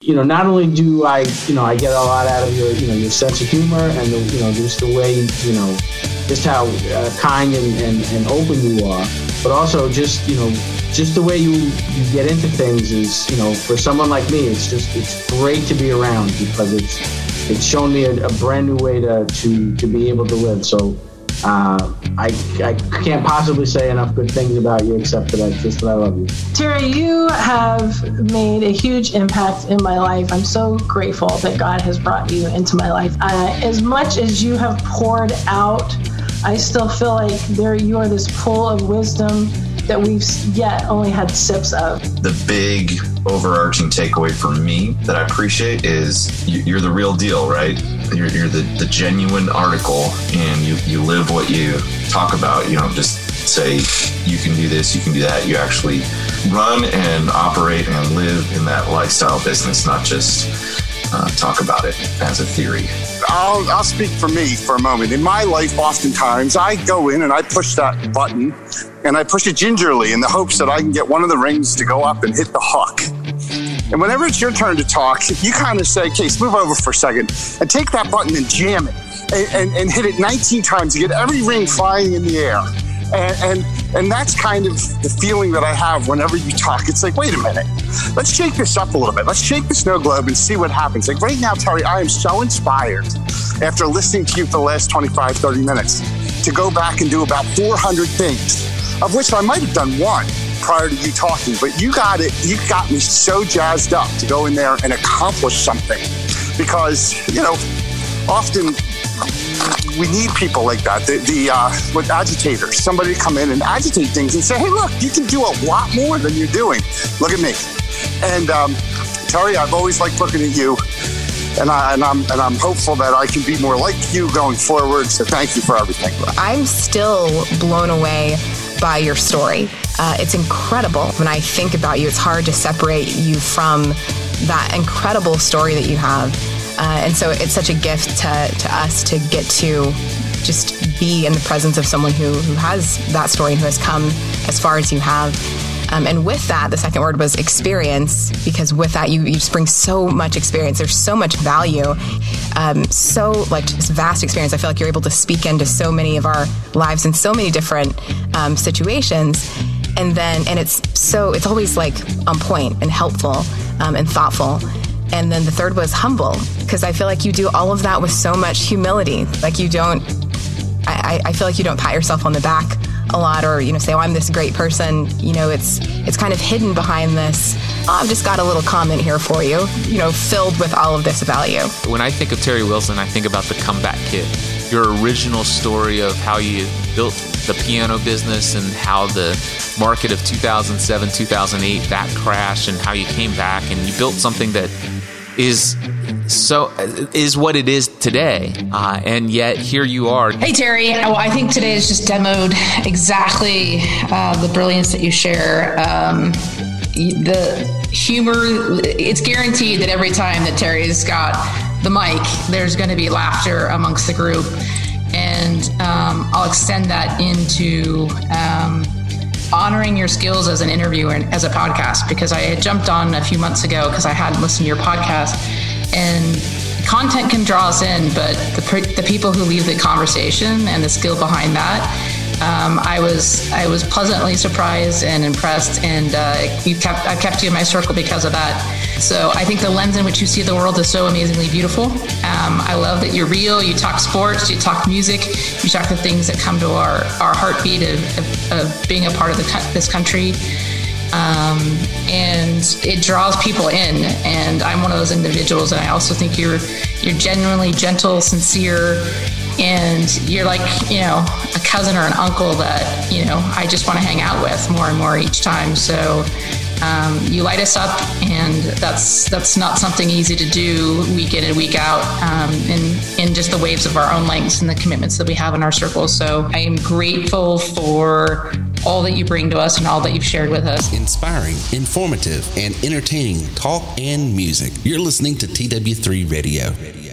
not only do I get a lot out of your sense of humor and just the way, just how kind and open you are, but also just the way you get into things is, for someone like me, it's great to be around because it's shown me a brand new way to be able to live. So I can't possibly say enough good things about you except that I love you. Terry, you have made a huge impact in my life. I'm so grateful that God has brought you into my life. As much as you have poured out, I still feel like you are this pool of wisdom that we've yet only had sips of. The big overarching takeaway for me that I appreciate is you're the real deal, right? You're the genuine article, and you live what you talk about. You don't just say you can do this, you can do that. You actually run and operate and live in that lifestyle business, not just talk about it as a theory. I'll speak for me for a moment. In my life, oftentimes, I go in and I push that button, and I push it gingerly in the hopes that I can get one of the rings to go up and hit the hook. And whenever it's your turn to talk, you kind of say, Case, move over for a second and take that button and jam it and hit it 19 times to get every ring flying in the air. And that's kind of the feeling that I have whenever you talk. It's like, wait a minute, let's shake this up a little bit. Let's shake the snow globe and see what happens. Like right now, Terry, I am so inspired after listening to you for the last 25, 30 minutes to go back and do about 400 things, of which I might have done one prior to you talking, but you got me so jazzed up to go in there and accomplish something because, often we need people like that, with agitators, somebody to come in and agitate things and say, hey, look, you can do a lot more than you're doing. Look at me. And Terry, I've always liked looking at you, and I'm hopeful that I can be more like you going forward. So thank you for everything. I'm still blown away by your story. It's incredible. When I think about you, it's hard to separate you from that incredible story that you have. And so it's such a gift to us to get to just be in the presence of someone who has that story and who has come as far as you have. And with that, the second word was experience, because with that, you just bring so much experience. There's so much value, just vast experience. I feel like you're able to speak into so many of our lives in so many different situations. And it's always like on point and helpful and thoughtful. And then the third was humble, because I feel like you do all of that with so much humility. Like I feel like you don't pat yourself on the back a lot or, say, oh, I'm this great person. It's kind of hidden behind this, I've just got a little comment here for you, filled with all of this value. When I think of Terry Wilson, I think about the comeback kid. Your original story of how you built the piano business and how the market of 2007, 2008, that crashed, and how you came back and you built something that is what it is today. And yet here you are. Hey, Terry. Well, I think today has just demoed exactly the brilliance that you share. The humor, it's guaranteed that every time that Terry's got the mic, there's going to be laughter amongst the group. And I'll extend that into honoring your skills as an interviewer and as a podcast, because I had jumped on a few months ago because I hadn't listened to your podcast, and content can draw us in, but the people who leave the conversation and the skill behind that, I was pleasantly surprised and impressed, and I've kept you in my circle because of that. So I think the lens in which you see the world is so amazingly beautiful. I love that you're real. You talk sports, you talk music, you talk the things that come to our heartbeat of being a part of this country. And it draws people in, and I'm one of those individuals. And I also think you're genuinely gentle, sincere, and you're like, a cousin or an uncle that, I just want to hang out with more and more each time. So you light us up, and that's not something easy to do week in and week out, in just the waves of our own lengths and the commitments that we have in our circles. So I am grateful for all that you bring to us and all that you've shared with us. Inspiring, informative, and entertaining talk and music. You're listening to TW3 Radio.